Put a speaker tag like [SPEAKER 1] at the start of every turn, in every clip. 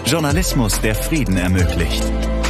[SPEAKER 1] Journalismus, der Frieden ermöglicht.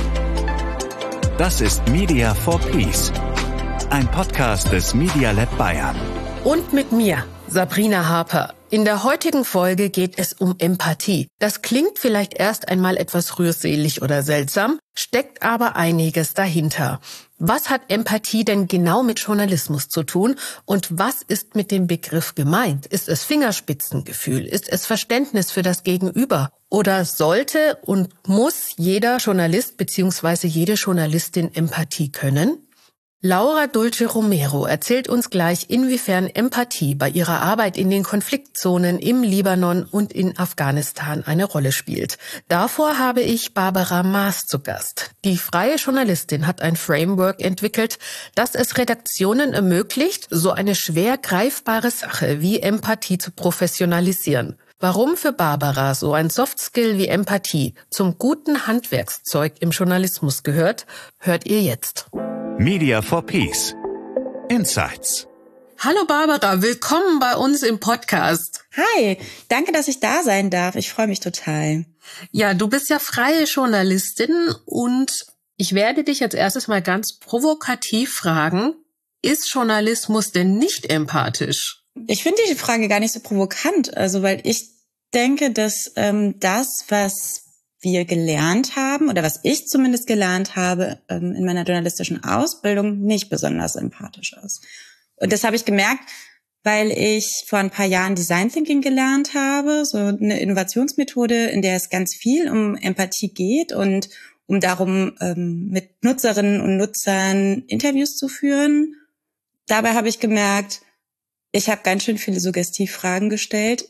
[SPEAKER 1] Das ist Media for Peace, ein Podcast des Media Lab Bayern.
[SPEAKER 2] Und mit mir, Sabrina Harper. In der heutigen Folge geht es um Empathie. Das klingt vielleicht erst einmal etwas rührselig oder seltsam, steckt aber einiges dahinter. Was hat Empathie denn genau mit Journalismus zu tun und was ist mit dem Begriff gemeint? Ist es Fingerspitzengefühl? Ist es Verständnis für das Gegenüber? Oder sollte und muss jeder Journalist bzw. jede Journalistin Empathie können? Laura Dulce-Romero erzählt uns gleich, inwiefern Empathie bei ihrer Arbeit in den Konfliktzonen im Libanon und in Afghanistan eine Rolle spielt. Davor habe ich Barbara Maaß zu Gast. Die freie Journalistin hat ein Framework entwickelt, das es Redaktionen ermöglicht, so eine schwer greifbare Sache wie Empathie zu professionalisieren. Warum für Barbara so ein Softskill wie Empathie zum guten Handwerkszeug im Journalismus gehört, hört ihr jetzt.
[SPEAKER 1] Media for Peace. Insights.
[SPEAKER 2] Hallo Barbara, willkommen bei uns im Podcast.
[SPEAKER 3] Hi, danke, dass ich da sein darf. Ich freue mich total.
[SPEAKER 2] Ja, du bist ja freie Journalistin und ich werde dich jetzt erstes mal ganz provokativ fragen, ist Journalismus denn nicht empathisch?
[SPEAKER 3] Ich finde die Frage gar nicht so provokant, weil ich denke, dass das, was wir gelernt haben oder was ich zumindest gelernt habe in meiner journalistischen Ausbildung, nicht besonders empathisch ist. Und das habe ich gemerkt, weil ich vor ein paar Jahren Design Thinking gelernt habe, so eine Innovationsmethode, in der es ganz viel um Empathie geht und um darum, mit Nutzerinnen und Nutzern Interviews zu führen. Dabei habe ich gemerkt, ich habe ganz schön viele Suggestivfragen gestellt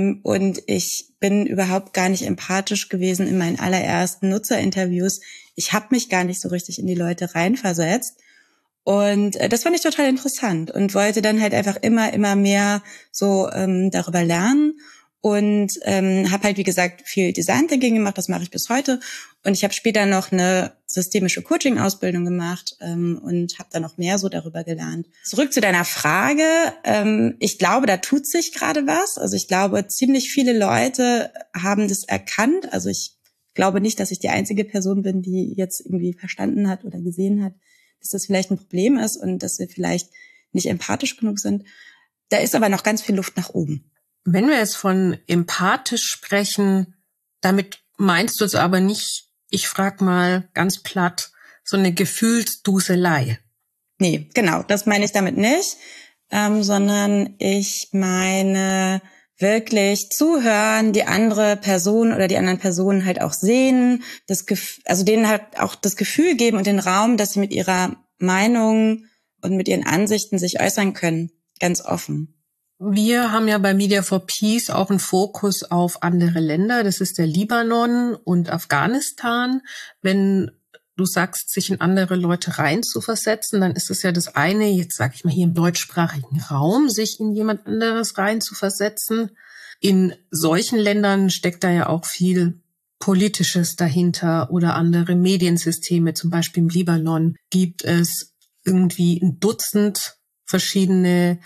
[SPEAKER 3] und ich bin überhaupt gar nicht empathisch gewesen in meinen allerersten Nutzerinterviews. Ich habe mich gar nicht so richtig in die Leute reinversetzt und das fand ich total interessant und wollte dann halt einfach immer mehr so darüber lernen und habe halt, wie gesagt, viel Design Thinking gemacht, das mache ich bis heute und ich habe später noch eine systemische Coaching-Ausbildung gemacht und habe dann noch mehr so darüber gelernt. Zurück zu deiner Frage. Ich glaube, da tut sich gerade was. Also ich glaube, ziemlich viele Leute haben das erkannt. Also ich glaube nicht, dass ich die einzige Person bin, die jetzt irgendwie verstanden hat oder gesehen hat, dass das vielleicht ein Problem ist und dass wir vielleicht nicht empathisch genug sind. Da ist aber noch ganz viel Luft nach oben.
[SPEAKER 2] Wenn wir jetzt von empathisch sprechen, damit meinst du es aber nicht, ich frag mal ganz platt, so eine Gefühlsduselei.
[SPEAKER 3] Nee, genau, das meine ich damit nicht, sondern ich meine wirklich zuhören, die andere Person oder die anderen Personen halt auch sehen, denen halt auch das Gefühl geben und den Raum, dass sie mit ihrer Meinung und mit ihren Ansichten sich äußern können, ganz offen.
[SPEAKER 2] Wir haben ja bei Media for Peace auch einen Fokus auf andere Länder. Das ist der Libanon und Afghanistan. Wenn du sagst, sich in andere Leute reinzuversetzen, dann ist es ja das eine, jetzt sage ich mal hier im deutschsprachigen Raum, sich in jemand anderes reinzuversetzen. In solchen Ländern steckt da ja auch viel Politisches dahinter oder andere Mediensysteme. Zum Beispiel im Libanon gibt es irgendwie ein Dutzend verschiedene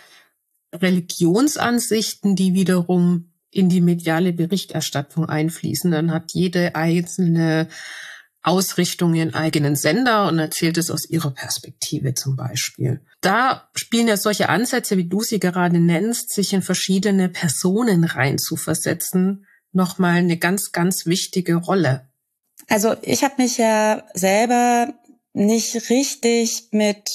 [SPEAKER 2] Religionsansichten, die wiederum in die mediale Berichterstattung einfließen. Dann hat jede einzelne Ausrichtung ihren eigenen Sender und erzählt es aus ihrer Perspektive zum Beispiel. Da spielen ja solche Ansätze, wie du sie gerade nennst, sich in verschiedene Personen reinzuversetzen, nochmal eine ganz, ganz wichtige Rolle.
[SPEAKER 3] Also ich habe mich ja selber nicht richtig mit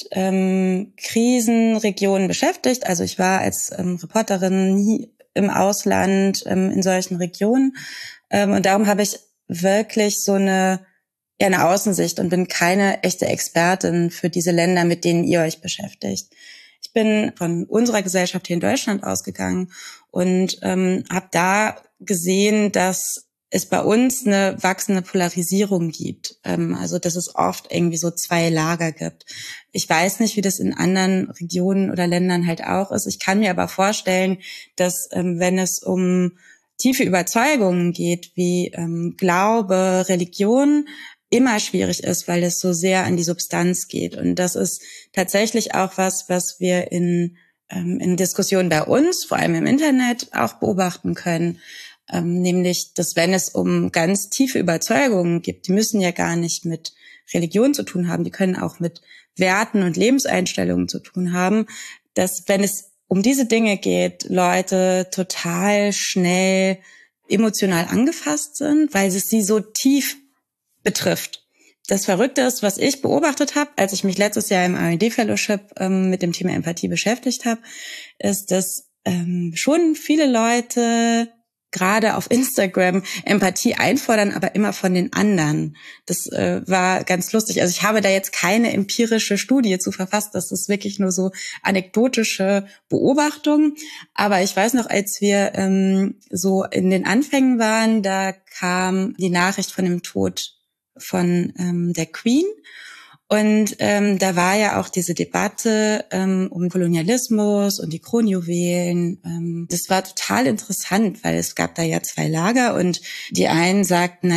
[SPEAKER 3] Krisenregionen beschäftigt. Also ich war als Reporterin nie im Ausland in solchen Regionen. Und darum habe ich wirklich so eine Außensicht und bin keine echte Expertin für diese Länder, mit denen ihr euch beschäftigt. Ich bin von unserer Gesellschaft hier in Deutschland ausgegangen und habe da gesehen, dass es bei uns eine wachsende Polarisierung gibt. Also dass es oft irgendwie so zwei Lager gibt. Ich weiß nicht, wie das in anderen Regionen oder Ländern halt auch ist. Ich kann mir aber vorstellen, dass wenn es um tiefe Überzeugungen geht, wie Glaube, Religion, immer schwierig ist, weil es so sehr an die Substanz geht. Und das ist tatsächlich auch was wir in Diskussionen bei uns, vor allem im Internet, auch beobachten können. nämlich, dass wenn es um ganz tiefe Überzeugungen geht, die müssen ja gar nicht mit Religion zu tun haben, die können auch mit Werten und Lebenseinstellungen zu tun haben, dass wenn es um diese Dinge geht, Leute total schnell emotional angefasst sind, weil es sie so tief betrifft. Das Verrückte ist, was ich beobachtet habe, als ich mich letztes Jahr im R&D-Fellowship mit dem Thema Empathie beschäftigt habe, ist, dass schon viele Leute gerade auf Instagram Empathie einfordern, aber immer von den anderen. Das war ganz lustig. Also ich habe da jetzt keine empirische Studie zu verfasst. Das ist wirklich nur so anekdotische Beobachtung. Aber ich weiß noch, als wir so in den Anfängen waren, da kam die Nachricht von dem Tod von der Queen. Und da war ja auch diese Debatte um Kolonialismus und die Kronjuwelen. Das war total interessant, weil es gab da ja 2 Lager und die einen sagten,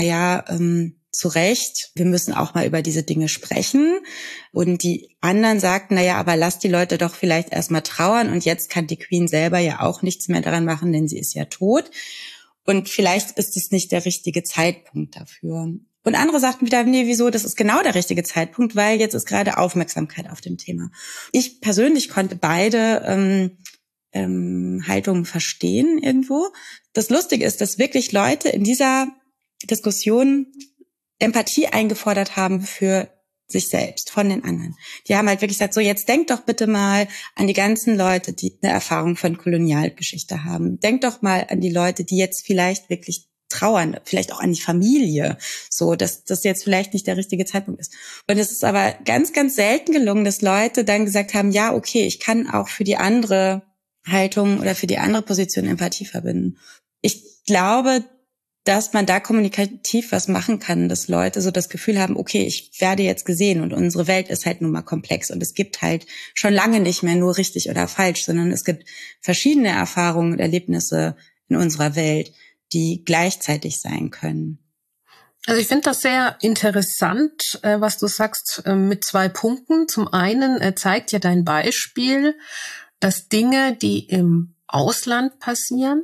[SPEAKER 3] zu Recht, wir müssen auch mal über diese Dinge sprechen. Und die anderen sagten, aber lass die Leute doch vielleicht erstmal trauern und jetzt kann die Queen selber ja auch nichts mehr daran machen, denn sie ist ja tot. Und vielleicht ist es nicht der richtige Zeitpunkt dafür. Und andere sagten wieder, nee, wieso, das ist genau der richtige Zeitpunkt, weil jetzt ist gerade Aufmerksamkeit auf dem Thema. Ich persönlich konnte beide Haltungen verstehen irgendwo. Das Lustige ist, dass wirklich Leute in dieser Diskussion Empathie eingefordert haben für sich selbst, von den anderen. Die haben halt wirklich gesagt, so jetzt denkt doch bitte mal an die ganzen Leute, die eine Erfahrung von Kolonialgeschichte haben. Denkt doch mal an die Leute, die jetzt vielleicht wirklich trauern, vielleicht auch an die Familie, so, dass das jetzt vielleicht nicht der richtige Zeitpunkt ist. Und es ist aber ganz, ganz selten gelungen, dass Leute dann gesagt haben, ja, okay, ich kann auch für die andere Haltung oder für die andere Position Empathie verbinden. Ich glaube, dass man da kommunikativ was machen kann, dass Leute so das Gefühl haben, okay, ich werde jetzt gesehen und unsere Welt ist halt nun mal komplex und es gibt halt schon lange nicht mehr nur richtig oder falsch, sondern es gibt verschiedene Erfahrungen und Erlebnisse in unserer Welt, die gleichzeitig sein können.
[SPEAKER 2] Also ich finde das sehr interessant, was du sagst, mit 2 Punkten. Zum einen zeigt ja dein Beispiel, dass Dinge, die im Ausland passieren,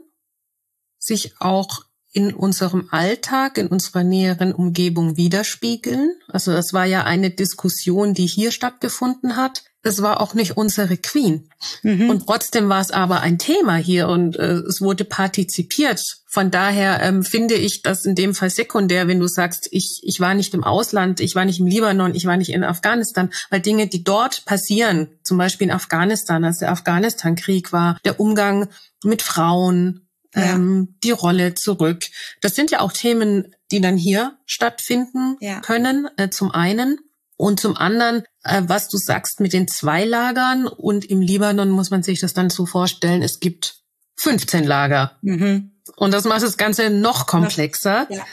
[SPEAKER 2] sich auch in unserem Alltag, in unserer näheren Umgebung widerspiegeln. Also das war ja eine Diskussion, die hier stattgefunden hat. Das war auch nicht unsere Queen. Mhm. Und trotzdem war es aber ein Thema hier und es wurde partizipiert. Von daher finde ich das in dem Fall sekundär, wenn du sagst, ich war nicht im Ausland, ich war nicht im Libanon, ich war nicht in Afghanistan, weil Dinge, die dort passieren, zum Beispiel in Afghanistan, als der Afghanistan-Krieg war, der Umgang mit Frauen, die Rolle zurück. Das sind ja auch Themen, die dann hier stattfinden können, zum einen. Und zum anderen, was du sagst mit den 2 Lagern und im Libanon muss man sich das dann so vorstellen, es gibt 15 Lager. Mhm. Und das macht das Ganze noch komplexer. Ja.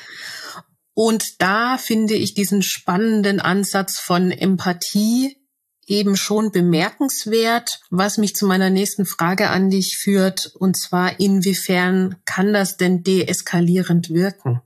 [SPEAKER 2] Und da finde ich diesen spannenden Ansatz von Empathie eben schon bemerkenswert, was mich zu meiner nächsten Frage an dich führt, und zwar, inwiefern kann das denn deeskalierend wirken?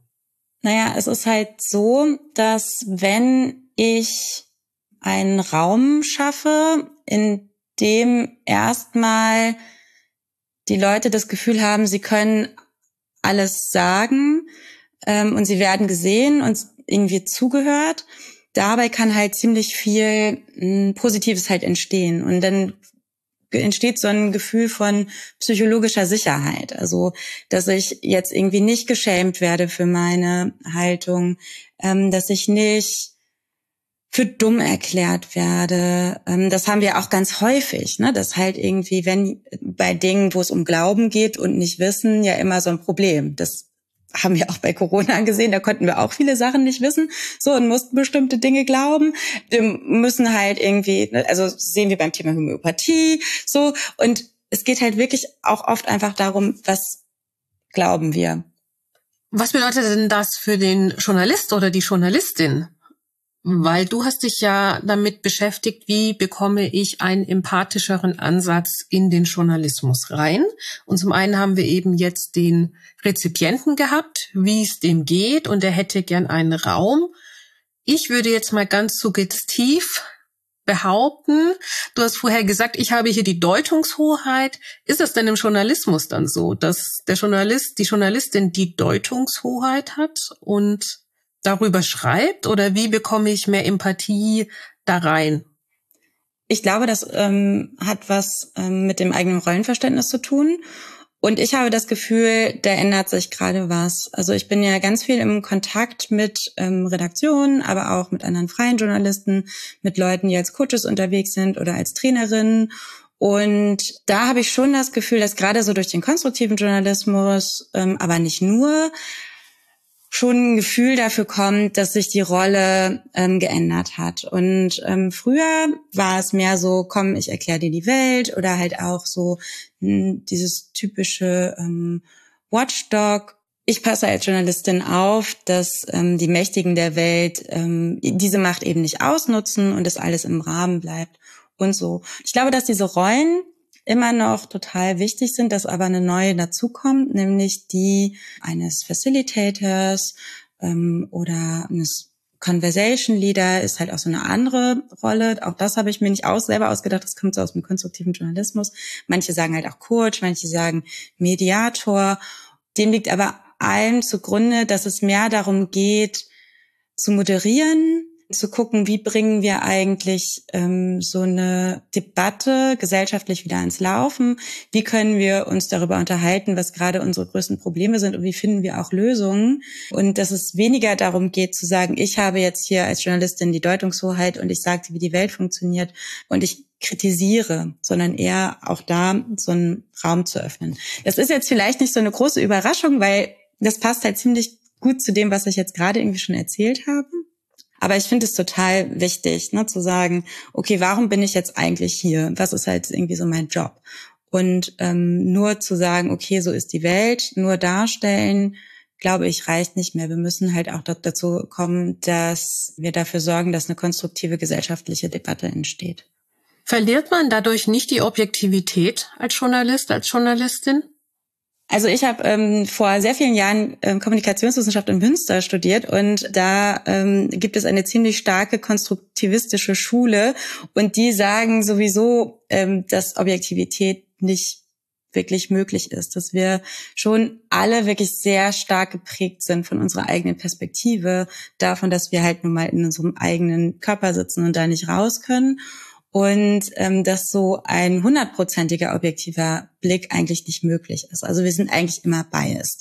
[SPEAKER 3] Es ist halt so, dass wenn ich einen Raum schaffe, in dem erstmal die Leute das Gefühl haben, sie können alles sagen und sie werden gesehen und irgendwie zugehört, dabei kann halt ziemlich viel Positives halt entstehen. Und dann entsteht so ein Gefühl von psychologischer Sicherheit. Also, dass ich jetzt irgendwie nicht geschämt werde für meine Haltung, dass ich nicht für dumm erklärt werde. Das haben wir auch ganz häufig, ne? Dass halt irgendwie, wenn bei Dingen, wo es um Glauben geht und nicht wissen, ja immer so ein Problem. Das haben wir auch bei Corona gesehen, da konnten wir auch viele Sachen nicht wissen, so, und mussten bestimmte Dinge glauben. Wir müssen halt irgendwie, also sehen wir beim Thema Homöopathie, so, und es geht halt wirklich auch oft einfach darum, was glauben wir.
[SPEAKER 2] Was bedeutet denn das für den Journalist oder die Journalistin? Weil du hast dich ja damit beschäftigt, wie bekomme ich einen empathischeren Ansatz in den Journalismus rein. Und zum einen haben wir eben jetzt den Rezipienten gehabt, wie es dem geht, und er hätte gern einen Raum. Ich würde jetzt mal ganz suggestiv behaupten, du hast vorher gesagt, ich habe hier die Deutungshoheit. Ist es denn im Journalismus dann so, dass der Journalist, die Journalistin die Deutungshoheit hat und darüber schreibt? Oder wie bekomme ich mehr Empathie da rein?
[SPEAKER 3] Ich glaube, das hat was mit dem eigenen Rollenverständnis zu tun. Und ich habe das Gefühl, da ändert sich gerade was. Also ich bin ja ganz viel im Kontakt mit Redaktionen, aber auch mit anderen freien Journalisten, mit Leuten, die als Coaches unterwegs sind oder als Trainerinnen. Und da habe ich schon das Gefühl, dass gerade so durch den konstruktiven Journalismus, aber nicht nur, schon ein Gefühl dafür kommt, dass sich die Rolle geändert hat. Und früher war es mehr so, komm, ich erkläre dir die Welt, oder halt auch so dieses typische Watchdog. Ich passe als Journalistin auf, dass die Mächtigen der Welt diese Macht eben nicht ausnutzen und dass alles im Rahmen bleibt und so. Ich glaube, dass diese Rollen immer noch total wichtig sind, dass aber eine neue dazukommt, nämlich die eines Facilitators oder eines Conversation Leader ist halt auch so eine andere Rolle. Auch das habe ich mir nicht selber ausgedacht, das kommt so aus dem konstruktiven Journalismus. Manche sagen halt auch Coach, manche sagen Mediator. Dem liegt aber allem zugrunde, dass es mehr darum geht, zu moderieren, zu gucken, wie bringen wir eigentlich so eine Debatte gesellschaftlich wieder ans Laufen, wie können wir uns darüber unterhalten, was gerade unsere größten Probleme sind und wie finden wir auch Lösungen. Und dass es weniger darum geht zu sagen, ich habe jetzt hier als Journalistin die Deutungshoheit und ich sage dir, wie die Welt funktioniert und ich kritisiere, sondern eher auch da so einen Raum zu öffnen. Das ist jetzt vielleicht nicht so eine große Überraschung, weil das passt halt ziemlich gut zu dem, was ich jetzt gerade irgendwie schon erzählt habe. Aber ich finde es total wichtig, ne, zu sagen, okay, warum bin ich jetzt eigentlich hier? Was ist halt irgendwie so mein Job? Und nur zu sagen, okay, so ist die Welt, nur darstellen, glaube ich, reicht nicht mehr. Wir müssen halt auch dazu kommen, dass wir dafür sorgen, dass eine konstruktive gesellschaftliche Debatte entsteht.
[SPEAKER 2] Verliert man dadurch nicht die Objektivität als Journalist, als Journalistin?
[SPEAKER 3] Also ich habe vor sehr vielen Jahren Kommunikationswissenschaft in Münster studiert und da gibt es eine ziemlich starke konstruktivistische Schule und die sagen sowieso, dass Objektivität nicht wirklich möglich ist, dass wir schon alle wirklich sehr stark geprägt sind von unserer eigenen Perspektive, davon, dass wir halt nun mal in unserem eigenen Körper sitzen und da nicht raus können. Und dass so ein 100%iger objektiver Blick eigentlich nicht möglich ist. Also wir sind eigentlich immer biased.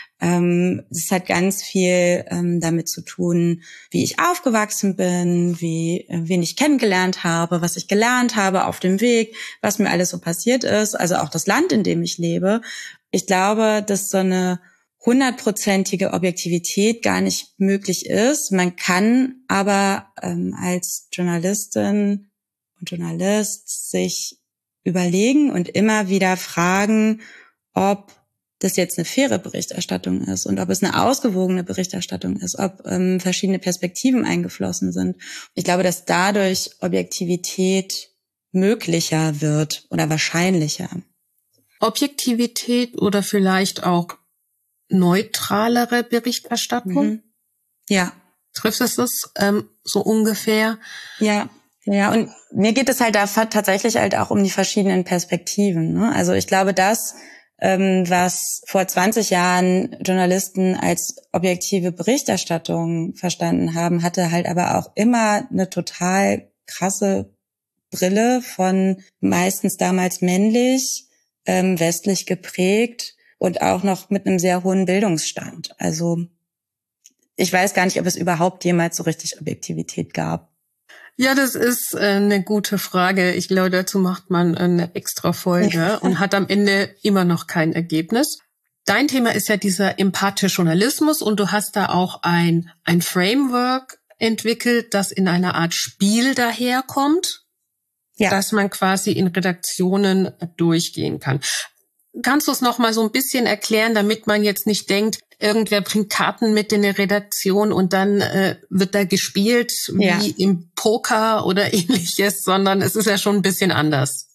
[SPEAKER 3] Es hat ganz viel damit zu tun, wie ich aufgewachsen bin, wen ich kennengelernt habe, was ich gelernt habe auf dem Weg, was mir alles so passiert ist, also auch das Land, in dem ich lebe. Ich glaube, dass so eine 100%ige Objektivität gar nicht möglich ist. Man kann aber als Journalistin und Journalist sich überlegen und immer wieder fragen, ob das jetzt eine faire Berichterstattung ist und ob es eine ausgewogene Berichterstattung ist, ob verschiedene Perspektiven eingeflossen sind. Ich glaube, dass dadurch Objektivität möglicher wird oder wahrscheinlicher.
[SPEAKER 2] Objektivität oder vielleicht auch neutralere Berichterstattung?
[SPEAKER 3] Mhm. Ja.
[SPEAKER 2] Trifft es das so ungefähr?
[SPEAKER 3] Ja. Ja, und mir geht es halt da tatsächlich halt auch um die verschiedenen Perspektiven, ne? Also ich glaube, das, was vor 20 Jahren Journalisten als objektive Berichterstattung verstanden haben, hatte halt aber auch immer eine total krasse Brille von meistens damals männlich, westlich geprägt und auch noch mit einem sehr hohen Bildungsstand. Also ich weiß gar nicht, ob es überhaupt jemals so richtig Objektivität gab.
[SPEAKER 2] Ja, das ist eine gute Frage. Ich glaube, dazu macht man eine extra Folge und hat am Ende immer noch kein Ergebnis. Dein Thema ist ja dieser empathische Journalismus und du hast da auch ein Framework entwickelt, das in einer Art Spiel daherkommt, dass man quasi in Redaktionen durchgehen kann. Kannst du es noch mal so ein bisschen erklären, damit man jetzt nicht denkt, irgendwer bringt Karten mit in eine Redaktion und dann wird da gespielt wie im Poker oder ähnliches, sondern es ist ja schon ein bisschen anders.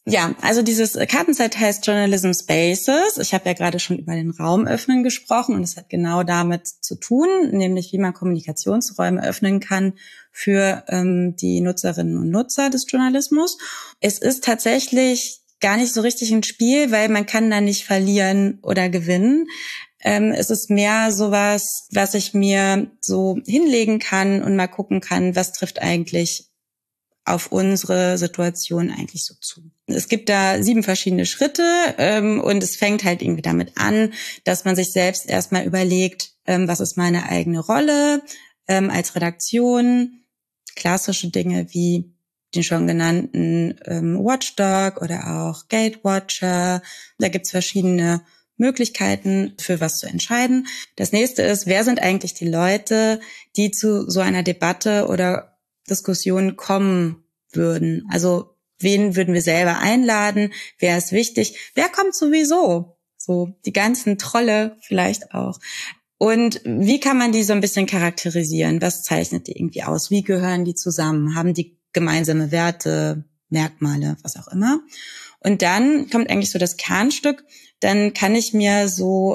[SPEAKER 3] Ja, also dieses Kartenset heißt Journalism Spaces. Ich habe ja gerade schon über den Raum öffnen gesprochen und es hat genau damit zu tun, nämlich wie man Kommunikationsräume öffnen kann für die Nutzerinnen und Nutzer des Journalismus. Es ist tatsächlich gar nicht so richtig ein Spiel, weil man kann da nicht verlieren oder gewinnen. Es ist mehr sowas, was ich mir so hinlegen kann und mal gucken kann, was trifft eigentlich auf unsere Situation eigentlich so zu. Es gibt da 7 verschiedene Schritte und es fängt halt irgendwie damit an, dass man sich selbst erstmal überlegt, was ist meine eigene Rolle als Redaktion, klassische Dinge wie den schon genannten Watchdog oder auch Gatewatcher. Da gibt's verschiedene Möglichkeiten, für was zu entscheiden. Das nächste ist, wer sind eigentlich die Leute, die zu so einer Debatte oder Diskussion kommen würden? Also wen würden wir selber einladen? Wer ist wichtig? Wer kommt sowieso? So die ganzen Trolle vielleicht auch. Und wie kann man die so ein bisschen charakterisieren? Was zeichnet die irgendwie aus? Wie gehören die zusammen? Haben die gemeinsame Werte, Merkmale, was auch immer? Und dann kommt eigentlich so das Kernstück. Dann kann ich mir so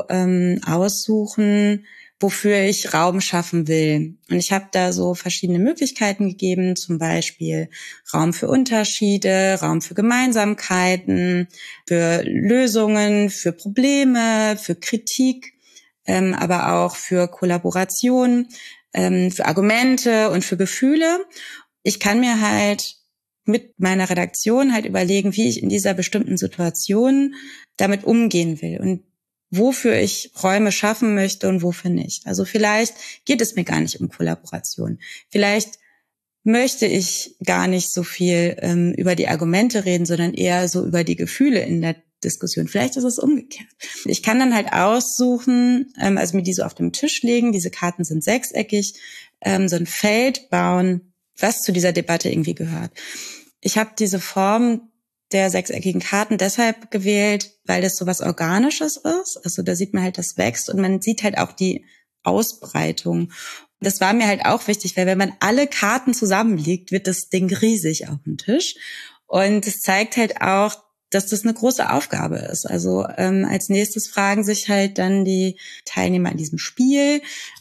[SPEAKER 3] aussuchen, wofür ich Raum schaffen will. Und ich habe da so verschiedene Möglichkeiten gegeben, zum Beispiel Raum für Unterschiede, Raum für Gemeinsamkeiten, für Lösungen, für Probleme, für Kritik, aber auch für Kollaboration, für Argumente und für Gefühle. Ich kann mir halt mit meiner Redaktion halt überlegen, wie ich in dieser bestimmten Situation damit umgehen will und wofür ich Räume schaffen möchte und wofür nicht. Also vielleicht geht es mir gar nicht um Kollaboration. Vielleicht möchte ich gar nicht so viel über die Argumente reden, sondern eher so über die Gefühle in der Diskussion. Vielleicht ist es umgekehrt. Ich kann dann halt aussuchen, also mir die so auf dem Tisch legen, diese Karten sind sechseckig, so ein Feld bauen, was zu dieser Debatte irgendwie gehört. Ich habe diese Form der sechseckigen Karten deshalb gewählt, weil das so was Organisches ist. Also da sieht man halt, das wächst und man sieht halt auch die Ausbreitung. Das war mir halt auch wichtig, weil wenn man alle Karten zusammenlegt, wird das Ding riesig auf dem Tisch. Und es zeigt halt auch, dass das eine große Aufgabe ist. Also als nächstes fragen sich halt dann die Teilnehmer an diesem Spiel,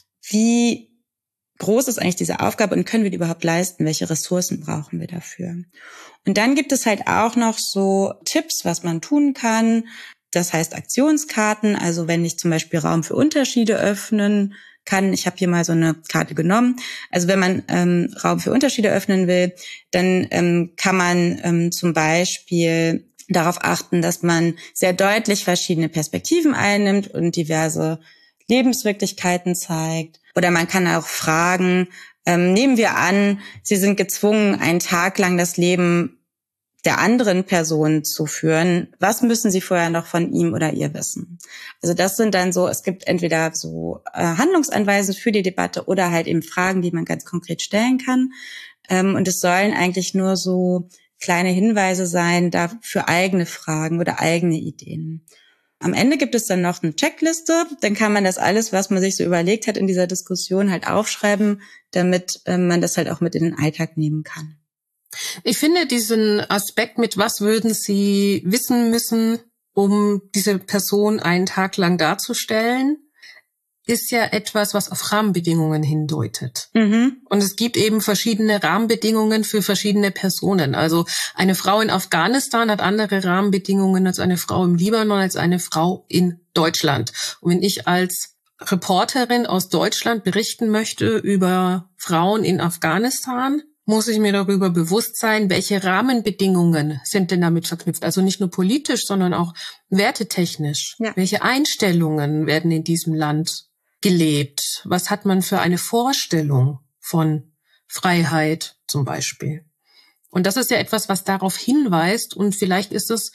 [SPEAKER 3] wie groß ist eigentlich diese Aufgabe und können wir die überhaupt leisten? Welche Ressourcen brauchen wir dafür? Und dann gibt es halt auch noch so Tipps, was man tun kann. Das heißt Aktionskarten. Also wenn ich zum Beispiel Raum für Unterschiede öffnen kann, ich habe hier mal so eine Karte genommen. Also wenn man Raum für Unterschiede öffnen will, dann kann man zum Beispiel darauf achten, dass man sehr deutlich verschiedene Perspektiven einnimmt und diverse Lebenswirklichkeiten zeigt. Oder man kann auch fragen, nehmen wir an, Sie sind gezwungen, einen Tag lang das Leben der anderen Person zu führen. Was müssen Sie vorher noch von ihm oder ihr wissen? Also das sind dann so, es gibt entweder so Handlungsanweisungen für die Debatte oder halt eben Fragen, die man ganz konkret stellen kann. Und es sollen eigentlich nur so kleine Hinweise sein, da für eigene Fragen oder eigene Ideen. Am Ende gibt es dann noch eine Checkliste, dann kann man das alles, was man sich so überlegt hat in dieser Diskussion, halt aufschreiben, damit man das halt auch mit in den Alltag nehmen kann.
[SPEAKER 2] Ich finde diesen Aspekt mit, was würden Sie wissen müssen, um diese Person einen Tag lang darzustellen, ist ja etwas, was auf Rahmenbedingungen hindeutet. Mhm. Und es gibt eben verschiedene Rahmenbedingungen für verschiedene Personen. Also eine Frau in Afghanistan hat andere Rahmenbedingungen als eine Frau im Libanon, als eine Frau in Deutschland. Und wenn ich als Reporterin aus Deutschland berichten möchte über Frauen in Afghanistan, muss ich mir darüber bewusst sein, welche Rahmenbedingungen sind denn damit verknüpft. Also nicht nur politisch, sondern auch wertetechnisch. Ja. Welche Einstellungen werden in diesem Land gelebt? Was hat man für eine Vorstellung von Freiheit zum Beispiel? Und das ist ja etwas, was darauf hinweist. Und vielleicht ist es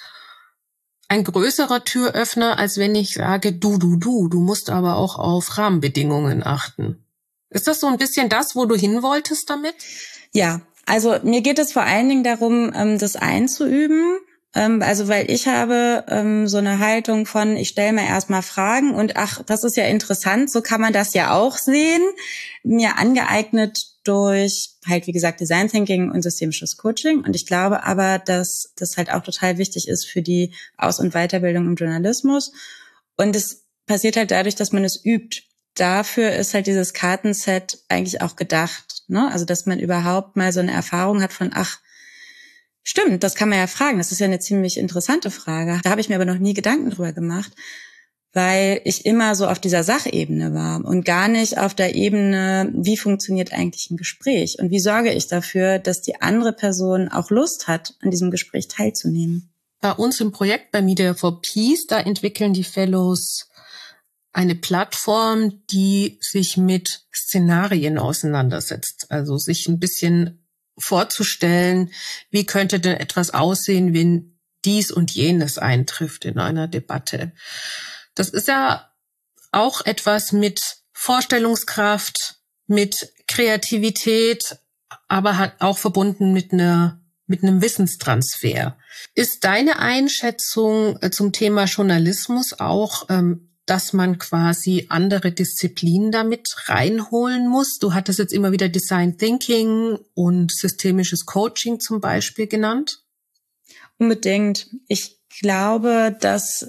[SPEAKER 2] ein größerer Türöffner, als wenn ich sage, du musst aber auch auf Rahmenbedingungen achten. Ist das so ein bisschen das, wo du hin wolltest damit?
[SPEAKER 3] Ja, also mir geht es vor allen Dingen darum, das einzuüben. Also weil ich habe so eine Haltung von, ich stelle mir erstmal Fragen und ach, das ist ja interessant, so kann man das ja auch sehen. Mir angeeignet durch halt, wie gesagt, Design Thinking und systemisches Coaching. Und ich glaube aber, dass das halt auch total wichtig ist für die Aus- und Weiterbildung im Journalismus. Und es passiert halt dadurch, dass man es übt. Dafür ist halt dieses Kartenset eigentlich auch gedacht, ne? Also dass man überhaupt mal so eine Erfahrung hat von, ach, stimmt, das kann man ja fragen. Das ist ja eine ziemlich interessante Frage. Da habe ich mir aber noch nie Gedanken drüber gemacht, weil ich immer so auf dieser Sachebene war und gar nicht auf der Ebene, wie funktioniert eigentlich ein Gespräch und wie sorge ich dafür, dass die andere Person auch Lust hat, an diesem Gespräch teilzunehmen.
[SPEAKER 2] Bei uns im Projekt bei Media for Peace, da entwickeln die Fellows eine Plattform, die sich mit Szenarien auseinandersetzt. Also sich ein bisschen vorzustellen, wie könnte denn etwas aussehen, wenn dies und jenes eintrifft in einer Debatte. Das ist ja auch etwas mit Vorstellungskraft, mit Kreativität, aber halt auch verbunden mit einem Wissenstransfer. Ist deine Einschätzung zum Thema Journalismus auch, dass man quasi andere Disziplinen damit reinholen muss? Du hattest jetzt immer wieder Design Thinking und systemisches Coaching zum Beispiel genannt.
[SPEAKER 3] Unbedingt. Ich glaube, dass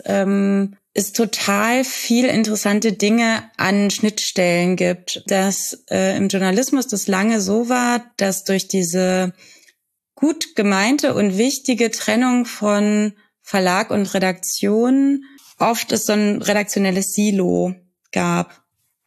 [SPEAKER 3] es total viel interessante Dinge an Schnittstellen gibt. Dass im Journalismus das lange so war, dass durch diese gut gemeinte und wichtige Trennung von Verlag und Redaktion oft es so ein redaktionelles Silo gab.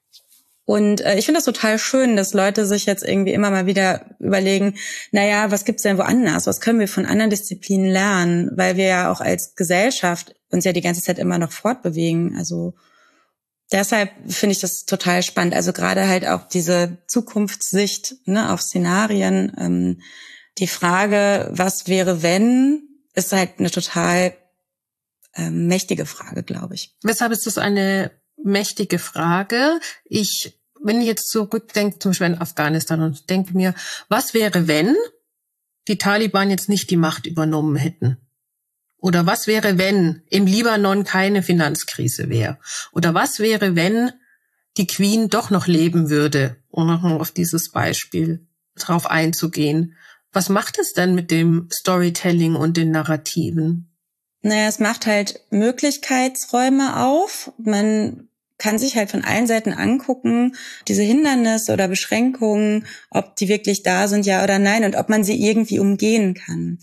[SPEAKER 3] Und ich finde das total schön, dass Leute sich jetzt irgendwie immer mal wieder überlegen, naja, was gibt's denn woanders? Was können wir von anderen Disziplinen lernen? Weil wir ja auch als Gesellschaft uns ja die ganze Zeit immer noch fortbewegen. Also deshalb finde ich das total spannend. Also gerade halt auch diese Zukunftssicht, ne, auf Szenarien. Die Frage, was wäre, wenn, ist halt eine total mächtige Frage, glaube ich.
[SPEAKER 2] Weshalb ist das eine mächtige Frage? Wenn ich jetzt zurückdenke, zum Beispiel in Afghanistan und denke mir, was wäre, wenn die Taliban jetzt nicht die Macht übernommen hätten? Oder was wäre, wenn im Libanon keine Finanzkrise wäre? Oder was wäre, wenn die Queen doch noch leben würde? Um nochmal auf dieses Beispiel drauf einzugehen. Was macht es denn mit dem Storytelling und den Narrativen?
[SPEAKER 3] Naja, es macht halt Möglichkeitsräume auf. Man kann sich halt von allen Seiten angucken, diese Hindernisse oder Beschränkungen, ob die wirklich da sind, ja oder nein, und ob man sie irgendwie umgehen kann.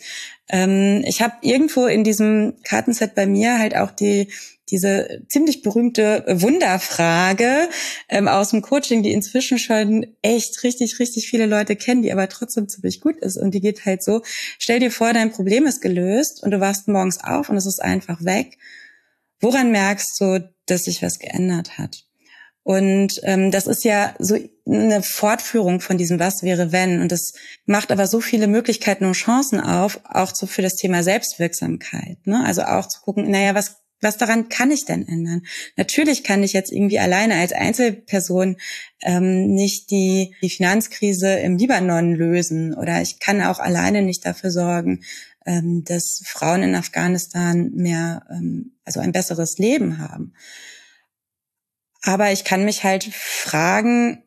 [SPEAKER 3] Ich habe irgendwo in diesem Kartenset bei mir halt auch diese ziemlich berühmte Wunderfrage aus dem Coaching, die inzwischen schon echt richtig, richtig viele Leute kennen, die aber trotzdem ziemlich gut ist. Und die geht halt so: Stell dir vor, dein Problem ist gelöst und du wachst morgens auf und es ist einfach weg. Woran merkst du, dass sich was geändert hat? Und das ist ja so eine Fortführung von diesem Was wäre wenn. Und das macht aber so viele Möglichkeiten und Chancen auf, auch so für das Thema Selbstwirksamkeit. Ne? Also auch zu gucken, naja, was daran kann ich denn ändern? Natürlich kann ich jetzt irgendwie alleine als Einzelperson nicht die Finanzkrise im Libanon lösen. Oder ich kann auch alleine nicht dafür sorgen, dass Frauen in Afghanistan mehr, also ein besseres Leben haben. Aber ich kann mich halt fragen,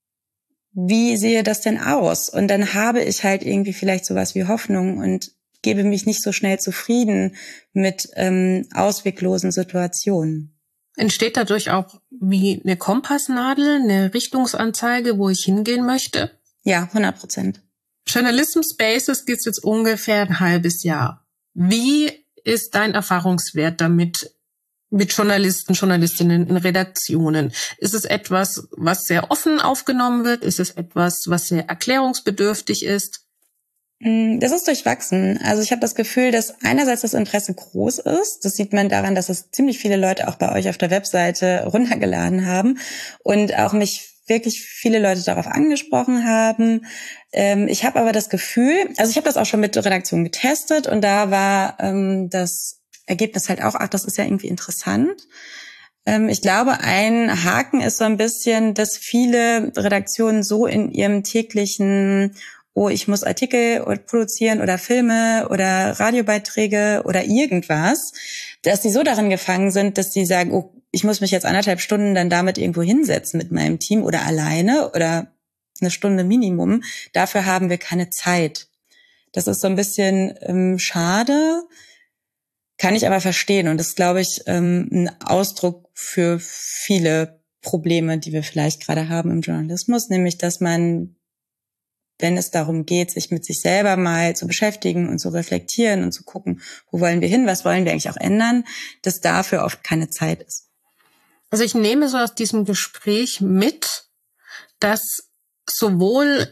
[SPEAKER 3] wie sehe das denn aus? Und dann habe ich halt irgendwie vielleicht sowas wie Hoffnung und gebe mich nicht so schnell zufrieden mit ausweglosen Situationen.
[SPEAKER 2] Entsteht dadurch auch wie eine Kompassnadel, eine Richtungsanzeige, wo ich hingehen möchte?
[SPEAKER 3] Ja, 100%.
[SPEAKER 2] Journalism Spaces gibt's jetzt ungefähr ein halbes Jahr. Wie ist dein Erfahrungswert damit, mit Journalisten, Journalistinnen in Redaktionen? Ist es etwas, was sehr offen aufgenommen wird? Ist es etwas, was sehr erklärungsbedürftig ist?
[SPEAKER 3] Das ist durchwachsen. Also ich habe das Gefühl, dass einerseits das Interesse groß ist. Das sieht man daran, dass es ziemlich viele Leute auch bei euch auf der Webseite runtergeladen haben und auch mich wirklich viele Leute darauf angesprochen haben. Ich habe aber das Gefühl, also ich habe das auch schon mit Redaktionen getestet und da war das Ergebnis halt auch, ach, das ist ja irgendwie interessant. Ich glaube, ein Haken ist so ein bisschen, dass viele Redaktionen so in ihrem täglichen oh, ich muss Artikel produzieren oder Filme oder Radiobeiträge oder irgendwas, dass sie so darin gefangen sind, dass sie sagen, oh, ich muss mich jetzt 1,5 Stunden dann damit irgendwo hinsetzen mit meinem Team oder alleine oder 1 Stunde Minimum. Dafür haben wir keine Zeit. Das ist so ein bisschen schade, kann ich aber verstehen. Und das ist, glaube ich, ein Ausdruck für viele Probleme, die wir vielleicht gerade haben im Journalismus, nämlich, dass man, wenn es darum geht, sich mit sich selber mal zu beschäftigen und zu reflektieren und zu gucken, wo wollen wir hin, was wollen wir eigentlich auch ändern, dass dafür oft keine Zeit ist.
[SPEAKER 2] Also ich nehme so aus diesem Gespräch mit, dass sowohl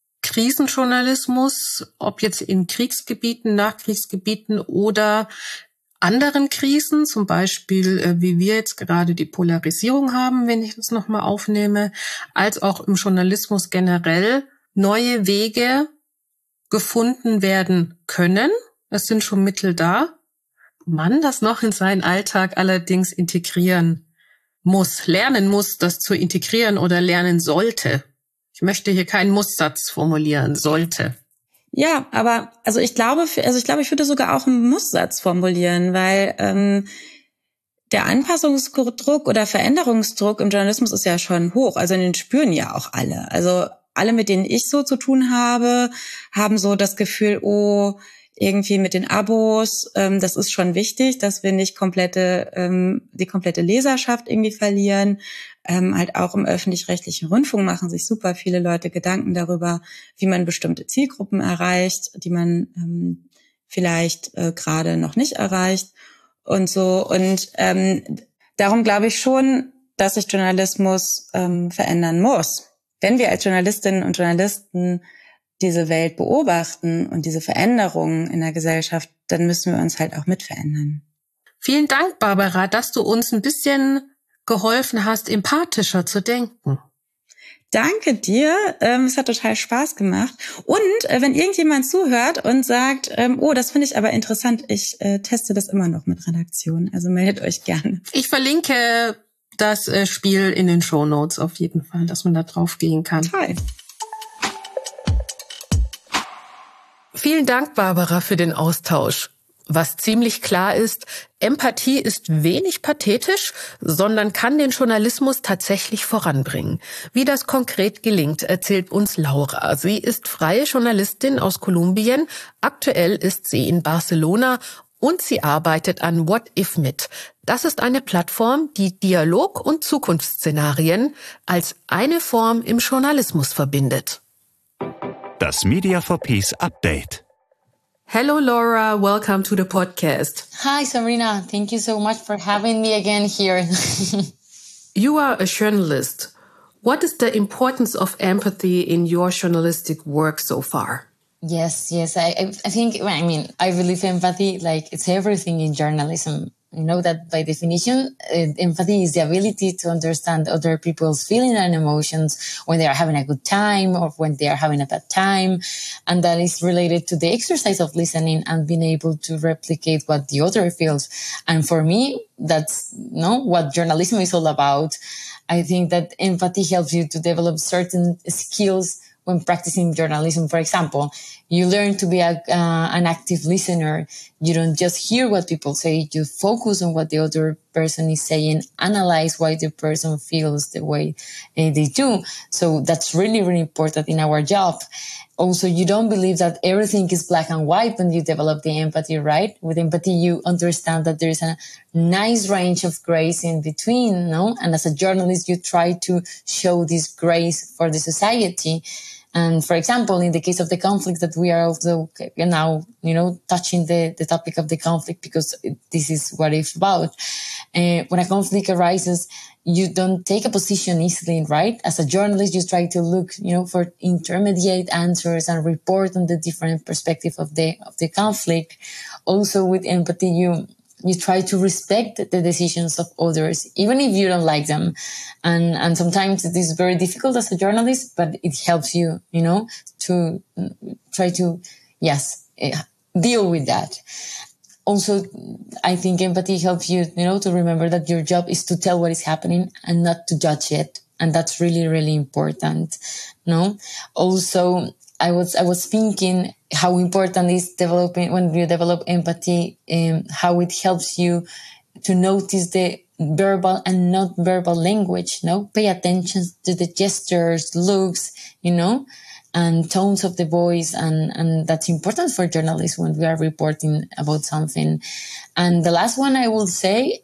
[SPEAKER 2] Krisenjournalismus, ob jetzt in Kriegsgebieten, Nachkriegsgebieten oder anderen Krisen, zum Beispiel wie wir jetzt gerade die Polarisierung haben, wenn ich das nochmal aufnehme, als auch im Journalismus generell neue Wege gefunden werden können. Es sind schon Mittel da. Man das noch in seinen Alltag allerdings integrieren muss, lernen muss, das zu integrieren oder lernen sollte. Ich möchte hier keinen Musssatz formulieren, sollte.
[SPEAKER 3] Ja, aber ich glaube, ich würde sogar auch einen Musssatz formulieren, weil der Anpassungsdruck oder Veränderungsdruck im Journalismus ist ja schon hoch. Also den spüren ja auch alle. Also alle, mit denen ich so zu tun habe, haben so das Gefühl, oh, irgendwie mit den Abos, das ist schon wichtig, dass wir nicht die komplette Leserschaft irgendwie verlieren. Halt auch im öffentlich-rechtlichen Rundfunk machen sich super viele Leute Gedanken darüber, wie man bestimmte Zielgruppen erreicht, die man vielleicht gerade noch nicht erreicht und so. Und darum glaube ich schon, dass sich Journalismus verändern muss. Wenn wir als Journalistinnen und Journalisten diese Welt beobachten und diese Veränderungen in der Gesellschaft, dann müssen wir uns halt auch mit verändern.
[SPEAKER 2] Vielen Dank, Barbara, dass du uns ein bisschen geholfen hast, empathischer zu denken.
[SPEAKER 3] Danke dir, es hat total Spaß gemacht. Und wenn irgendjemand zuhört und sagt, oh, das finde ich aber interessant, ich teste das immer noch mit Redaktion, also meldet euch gerne.
[SPEAKER 2] Ich verlinke das Spiel in den Shownotes auf jeden Fall, dass man da drauf gehen kann.
[SPEAKER 3] Toll.
[SPEAKER 2] Vielen Dank, Barbara, für den Austausch. Was ziemlich klar ist, Empathie ist wenig pathetisch, sondern kann den Journalismus tatsächlich voranbringen. Wie das konkret gelingt, erzählt uns Laura. Sie ist freie Journalistin aus Kolumbien. Aktuell ist sie in Barcelona und sie arbeitet an What If mit. Das ist eine Plattform, die Dialog- und Zukunftsszenarien als eine Form im Journalismus verbindet.
[SPEAKER 1] Das Media for Peace Update.
[SPEAKER 2] Hello, Laura. Welcome to the podcast.
[SPEAKER 4] Hi, Sabrina. Thank you so much for having me again here.
[SPEAKER 2] You are a journalist. What is the importance of empathy in your journalistic work so far?
[SPEAKER 4] Yes. I think, I believe empathy, like it's everything in journalism. You know that by definition, empathy is the ability to understand other people's feelings and emotions when they are having a good time or when they are having a bad time. And that is related to the exercise of listening and being able to replicate what the other feels. And for me, that's what journalism is all about. I think that empathy helps you to develop certain skills when practicing journalism. For example, you learn to be an active listener. You don't just hear what people say. You focus on what the other person is saying, analyze why the person feels the way they do. So that's really, really important in our job. Also, you don't believe that everything is black and white when you develop the empathy, right? With empathy, you understand that there is a nice range of grace in between, no? And as a journalist, you try to show this grace for the society. And for example, in the case of the conflict that we are also now, touching the topic of the conflict because this is what it's about. When a conflict arises, you don't take a position easily, right? As a journalist, you try to look, for intermediate answers and report on the different perspective of the conflict. Also with empathy, you try to respect the decisions of others, even if you don't like them. And sometimes it is very difficult as a journalist, but it helps you, to try to, deal with that. Also, I think empathy helps you, to remember that your job is to tell what is happening and not to judge it. And that's really, really important. No? Also, I was thinking how important is developing when you develop empathy, how it helps you to notice the verbal and not verbal language, pay attention to the gestures, looks, and tones of the voice. And that's important for journalists when we are reporting about something. And the last one I will say,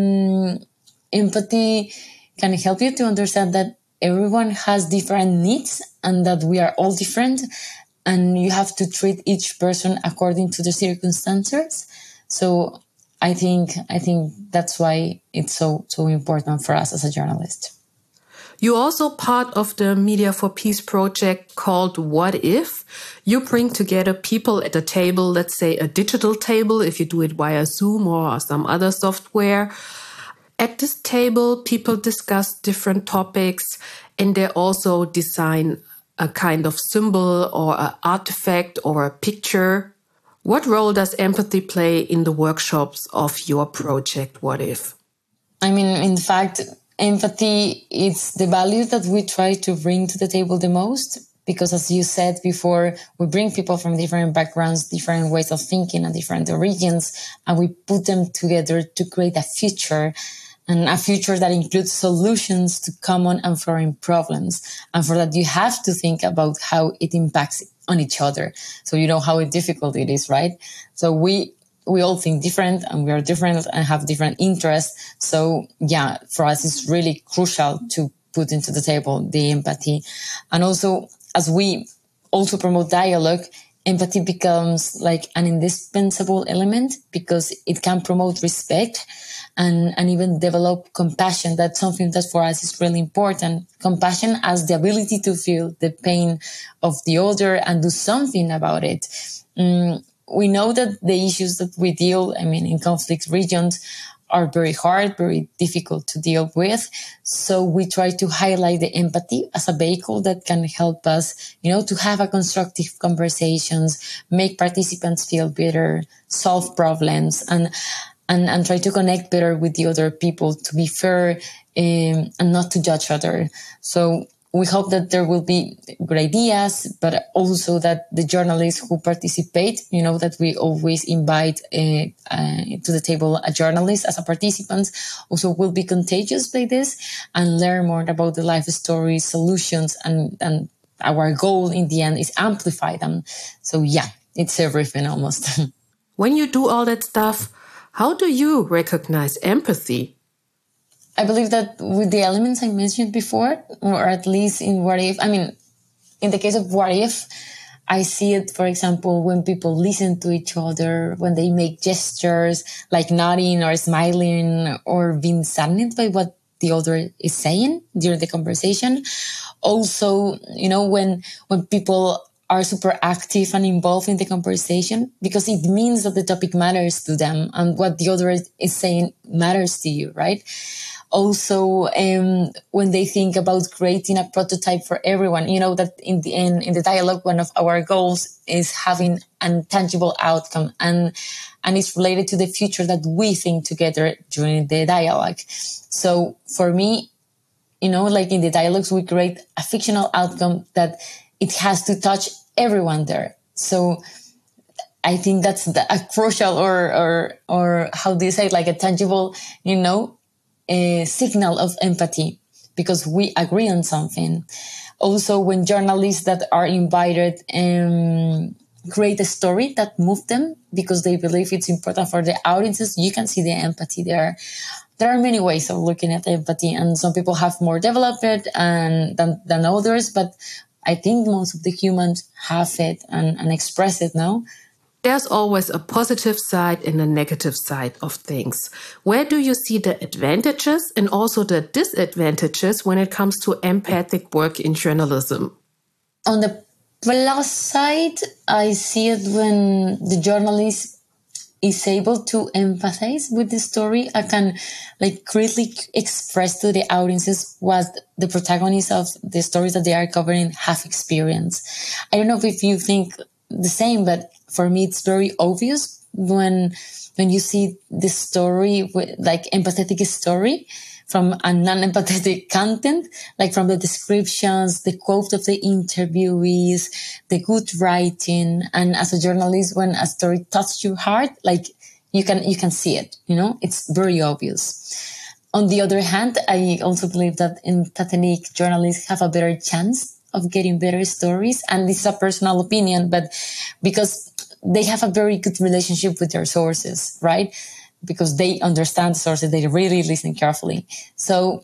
[SPEAKER 4] empathy can help you to understand that everyone has different needs and that we are all different, and you have to treat each person according to the circumstances. So I think that's why it's so important for us as a journalist.
[SPEAKER 2] You're also part of the Media for Peace project called What If? You bring together people at a table, let's say a digital table, if you do it via Zoom or some other software. At this table, people discuss different topics, and they also design a kind of symbol or an artifact or a picture. What role does empathy play in the workshops of your project, What If?
[SPEAKER 4] I mean, in fact, empathy is the value that we try to bring to the table the most, because as you said before, we bring people from different backgrounds, different ways of thinking and different origins, and we put them together to create a future, and a future that includes solutions to common and foreign problems. And for that, you have to think about how it impacts on each other. So you know how difficult it is, right? So we all think different, and we are different and have different interests. So yeah, for us, it's really crucial to put into the table the empathy. And also, as we also promote dialogue, empathy becomes like an indispensable element, because it can promote respect and even develop compassion. That's something that for us is really important. Compassion as the ability to feel the pain of the other and do something about it. We know that the issues that we deal, in conflict regions are very hard, very difficult to deal with. So we try to highlight the empathy as a vehicle that can help us, to have a constructive conversations, make participants feel better, solve problems, and try to connect better with the other people, to be fair and not to judge other. So we hope that there will be good ideas, but also that the journalists who participate, that we always invite to the table a journalist as a participant, also will be contagious by this and learn more about the life stories, solutions, and our goal in the end is amplify them. So yeah, it's everything almost.
[SPEAKER 2] When you do all that stuff, how do you recognize empathy?
[SPEAKER 4] I believe that with the elements I mentioned before, or at least in What If, in the case of What If, I see it, for example, when people listen to each other, when they make gestures like nodding or smiling or being saddened by what the other is saying during the conversation. Also, when people are super active and involved in the conversation, because it means that the topic matters to them and what the other is saying matters to you, right? Also, when they think about creating a prototype for everyone, that in the dialogue, one of our goals is having a tangible outcome, and it's related to the future that we think together during the dialogue. So for me, like in the dialogues, we create a fictional outcome that it has to touch everyone there. So I think that's a crucial or how do you say, like a tangible, a signal of empathy, because we agree on something. Also, when journalists that are invited create a story that moves them because they believe it's important for the audiences, you can see the empathy there. There are many ways of looking at empathy, and some people have more developed it than others, but I think most of the humans have it and express it now.
[SPEAKER 2] There's always a positive side and a negative side of things. Where do you see the advantages and also the disadvantages when it comes to empathic work in journalism?
[SPEAKER 4] On the plus side, I see it when the journalist is able to empathize with the story. I can clearly express to the audiences what the protagonists of the stories that they are covering have experienced. I don't know if you think the same, but for me, it's very obvious when you see the story, empathetic story from a non-empathetic content, like from the descriptions, the quote of the interviewees, the good writing. And as a journalist, when a story touches your heart, like you can see it, it's very obvious. On the other hand, I also believe that empathetic journalists have a better chance of getting better stories. And this is a personal opinion, but because they have a very good relationship with their sources, right? Because they understand the sources, they really listen carefully. So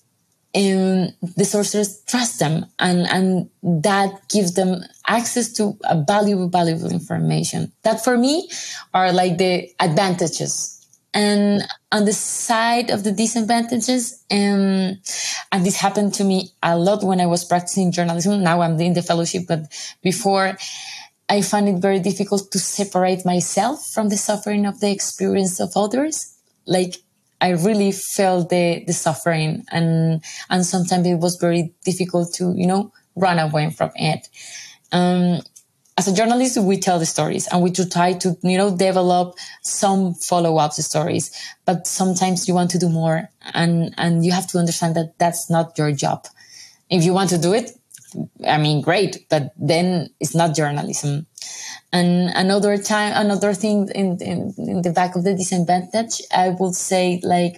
[SPEAKER 4] the sources trust them, and that gives them access to a valuable information. That for me are like the advantages. And on the side of the disadvantages, and this happened to me a lot when I was practicing journalism. Now I'm in the fellowship, but before I found it very difficult to separate myself from the suffering of the experience of others. Like I really felt the suffering, and sometimes it was very difficult to, run away from it. As a journalist, we tell the stories and we try to, develop some follow-up stories, but sometimes you want to do more, and you have to understand that that's not your job. If you want to do it, great, but then it's not journalism. And another thing in the back of the disadvantage, I would say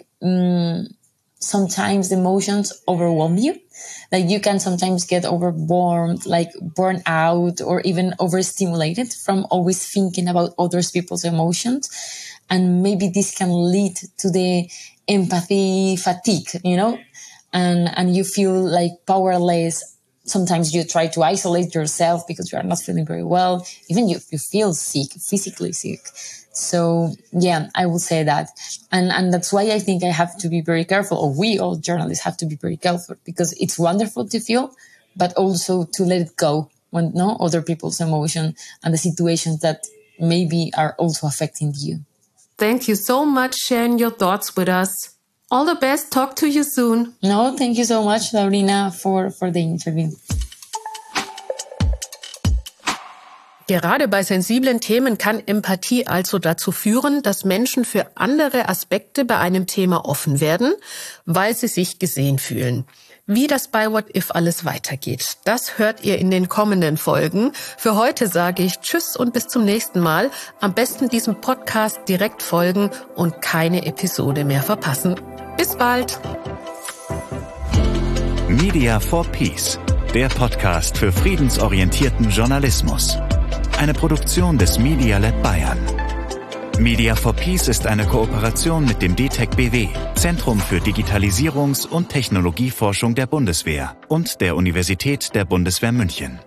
[SPEAKER 4] sometimes emotions overwhelm you. Like you can sometimes get overwhelmed, like burn out, or even overstimulated from always thinking about other people's emotions. And maybe this can lead to the empathy fatigue, and you feel like powerless. Sometimes you try to isolate yourself because you are not feeling very well. Even you feel sick, physically sick. So yeah, I would say that. And that's why I think I have to be very careful, or we all journalists have to be very careful, because it's wonderful to feel, but also to let it go when other people's emotion and the situations that maybe are also affecting you.
[SPEAKER 2] Thank you so much sharing your thoughts with us. All the best. Talk to you soon.
[SPEAKER 4] No, thank you so much, Laurina, for the interview.
[SPEAKER 2] Gerade bei sensiblen Themen kann Empathie also dazu führen, dass Menschen für andere Aspekte bei einem Thema offen werden, weil sie sich gesehen fühlen. Wie das bei What If alles weitergeht, das hört ihr in den kommenden Folgen. Für heute sage ich Tschüss und bis zum nächsten Mal. Am besten diesem Podcast direkt folgen und keine Episode mehr verpassen. Bis bald!
[SPEAKER 1] Media for Peace, der Podcast für friedensorientierten Journalismus. Eine Produktion des Media Lab Bayern. Media for Peace ist eine Kooperation mit dem DTEC BW, Zentrum für Digitalisierungs- und Technologieforschung der Bundeswehr und der Universität der Bundeswehr München.